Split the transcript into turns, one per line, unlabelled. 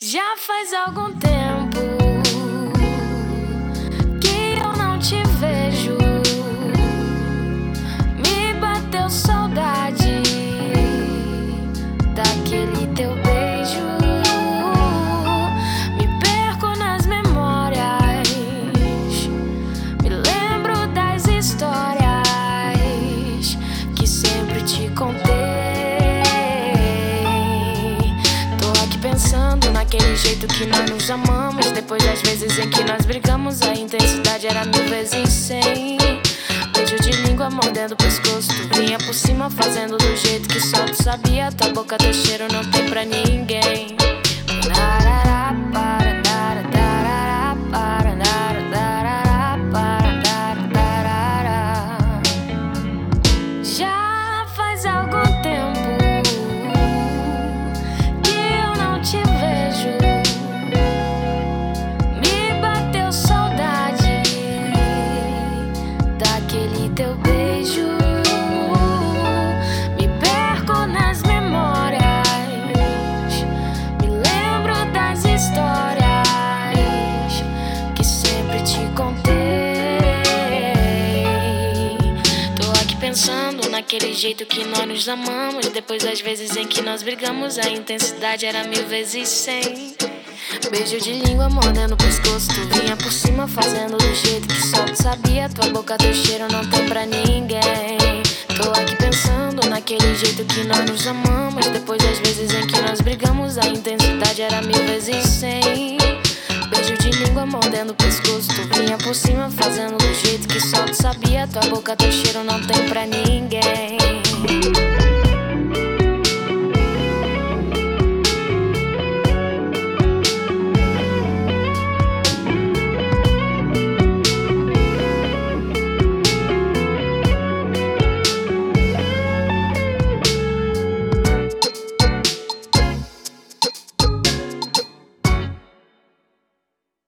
Já faz algum tempo que eu não te vejo. Me bateu saudade daquele teu beijo. Me perco nas memórias, me lembro das histórias que sempre te contei. Pensando naquele jeito que nós nos amamos. Depois das vezes em que nós brigamos, a intensidade era 1000 vezes 100. Beijo de língua mordendo o pescoço, tu vinha por cima fazendo do jeito que só tu sabia. Tua boca, teu cheiro não tem pra ninguém. Já faz algum tempo te vejo, me bateu saudade daquele teu beijo. Me perco nas memórias, me lembro das histórias que sempre te contei. Tô aqui pensando naquele jeito que nós nos amamos. Depois das vezes em que nós brigamos, a intensidade era 1000 vezes 100. Beijo de língua mordendo o pescoço, tu vinha por cima fazendo do jeito que só tu sabia. Tua boca, teu cheiro não tem pra ninguém. Tô aqui pensando naquele jeito que nós nos amamos. Depois das vezes em que nós brigamos, a intensidade era 1000 vezes 100. Beijo de língua mordendo o pescoço, tu vinha por cima fazendo do jeito que só tu sabia. Tua boca, teu cheiro não tem pra ninguém.